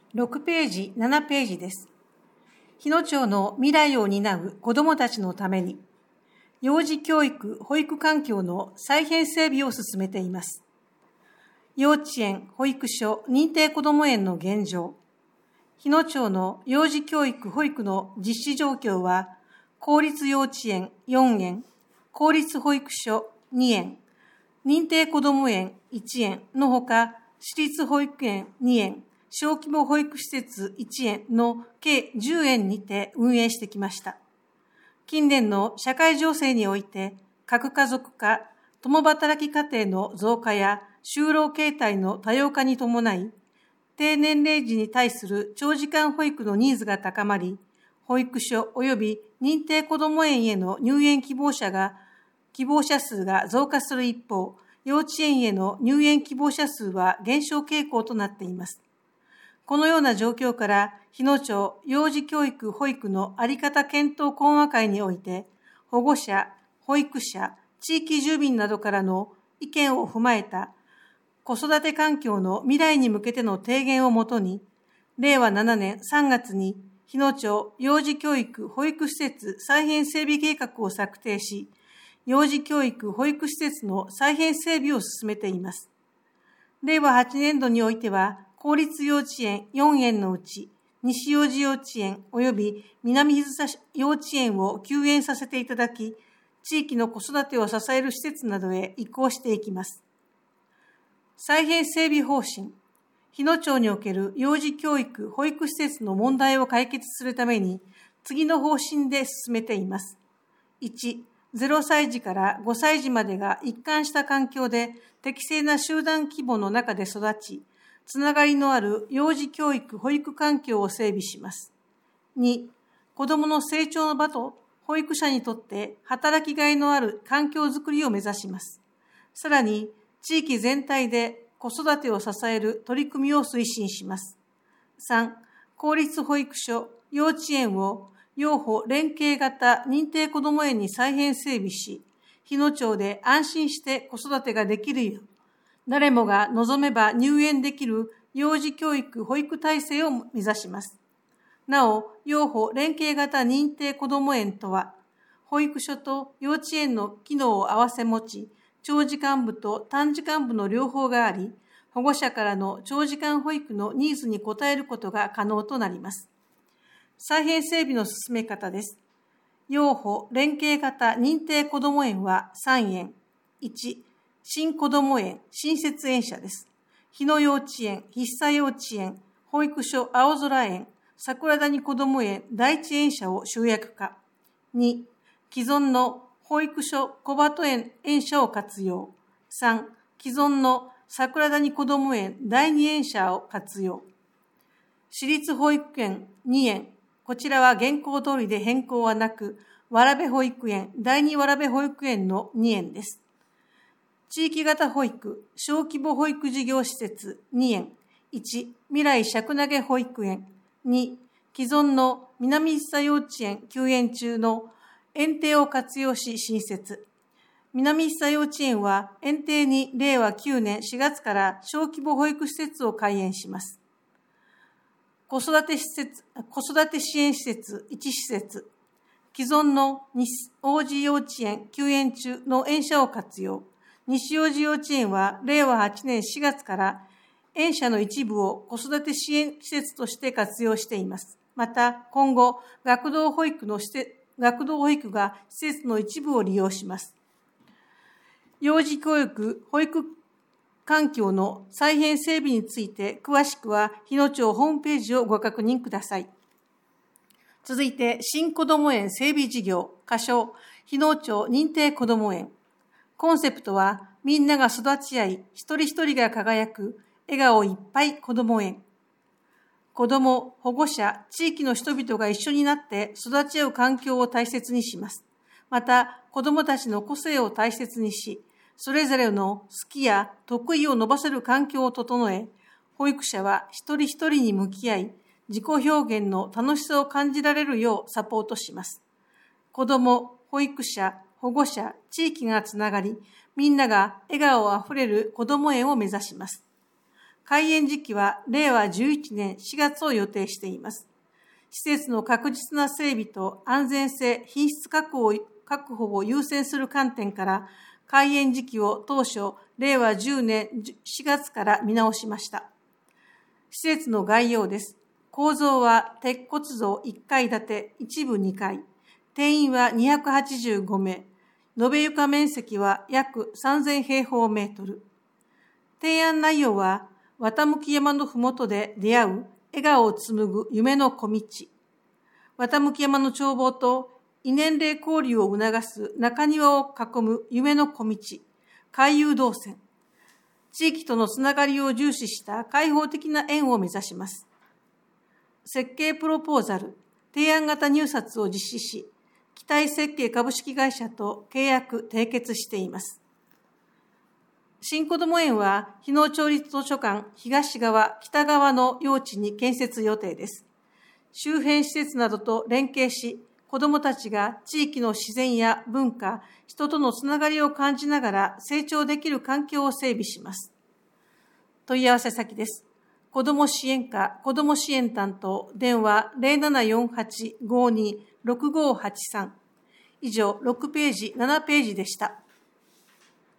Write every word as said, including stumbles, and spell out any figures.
ろくページ、ななページです。日野町の未来を担う子どもたちのために、幼児教育・保育環境の再編整備を進めています。幼稚園・保育所・認定こども園の現状。日野町の幼児教育・保育の実施状況は、公立幼稚園よんえん、公立保育所にえん、認定こども園いちえんのほか、私立保育園にえん、小規模保育施設いちえんの計じゅうえんにて運営してきました。近年の社会情勢において、核家族化、共働き家庭の増加や就労形態の多様化に伴い、低年齢児に対する長時間保育のニーズが高まり、保育所及び認定こども園への入園希望者が、希望者数が増加する一方、幼稚園への入園希望者数は減少傾向となっています。このような状況から、日野町幼児教育保育のあり方検討懇話会において、保護者、保育者、地域住民などからの意見を踏まえた子育て環境の未来に向けての提言をもとに、れいわななねんさんがつに日野町幼児教育保育施設再編整備計画を策定し、幼児教育保育施設の再編整備を進めています。れいわはちねんどにおいては、公立幼稚園よんえんのうち、西幼児幼稚園及び南日津幼稚園を休園させていただき、地域の子育てを支える施設などへ移行していきます。再編整備方針。日野町における幼児教育・保育施設の問題を解決するために、次の方針で進めています。いち、ゼロさいじからごさいじまでが一貫した環境で適正な集団規模の中で育ち、つながりのある幼児教育・保育環境を整備します。に、子どもの成長の場と保育者にとって働きがいのある環境づくりを目指します。さらに、地域全体で子育てを支える取り組みを推進します。さん、公立保育所、幼稚園を幼保連携型認定こども園に再編整備し、日野町で安心して子育てができるよう、誰もが望めば入園できる幼児教育保育体制を目指します。なお、幼保連携型認定こども園とは、保育所と幼稚園の機能を併せ持ち、長時間部と短時間部の両方があり、保護者からの長時間保育のニーズに応えることが可能となります。再編整備の進め方です。幼保連携型認定こども園はさんえん。いち、新こども園新設園舎です。日野幼稚園、筆佐幼稚園、保育所青空園、桜谷こども園第一園舎を集約化。に、既存の保育所小鳩園園舎を活用。さん、既存の桜谷こども園第二園舎を活用。私立保育園にえん。こちらは現行通りで変更はなく、蕨保育園第二蕨保育園のにえんです。地域型保育、小規模保育事業施設にえん。いち、未来尺投げ保育園。に、既存の南伊佐幼稚園休園中の園庭を活用し新設。南伊佐幼稚園は園庭にれいわきゅうねんしがつから小規模保育施設を開園します。子育て施設、子育て支援施設いち施設。既存の西王子幼稚園休園中の園舎を活用。西王子幼稚園はれいわはちねんしがつから園舎の一部を子育て支援施設として活用しています。また、今後、学童保育の施設、学童保育が施設の一部を利用します。幼児教育、保育環境の再編整備について、詳しくは日野町ホームページをご確認ください。続いて、新こども園整備事業、仮称、日野町認定こども園。コンセプトは、みんなが育ち合い、一人一人が輝く、笑顔いっぱいこども園。子ども、保護者、地域の人々が一緒になって育ち合う環境を大切にします。また、子どもたちの個性を大切にし、それぞれの好きや得意を伸ばせる環境を整え、保育者は一人一人に向き合い、自己表現の楽しさを感じられるようサポートします。子ども、保育者、保護者、地域がつながり、みんなが笑顔あふれるこども園を目指します。 開園時期はれいわじゅういちねんしがつを予定しています。施設の確実な整備と安全性、品質確保を確保を優先する観点から、開園時期を当初、れいわじゅうねんしがつから見直しました。施設の概要です。構造は鉄骨造いっかい建て、一部にかい、定員はにひゃくはちじゅうごめい、延べ床面積は約さんぜんへいほうメートル。提案内容は、綿向山のふもとで出会う笑顔を紡ぐ夢の小道、綿向山の眺望と異年齢交流を促す中庭を囲む夢の小道、回遊動線、地域とのつながりを重視した開放的な園を目指します。設計プロポーザル、提案型入札を実施し、期待設計株式会社と契約締結しています。新こども園は、日野町立図書館東側、北側の用地に建設予定です。周辺施設などと連携し、子どもたちが地域の自然や文化、人とのつながりを感じながら成長できる環境を整備します。問い合わせ先です。子ども支援課子ども支援担当、電話 ゼロななよんはち ごに ろくごはちさん。以上、ろくページ、ななページでした。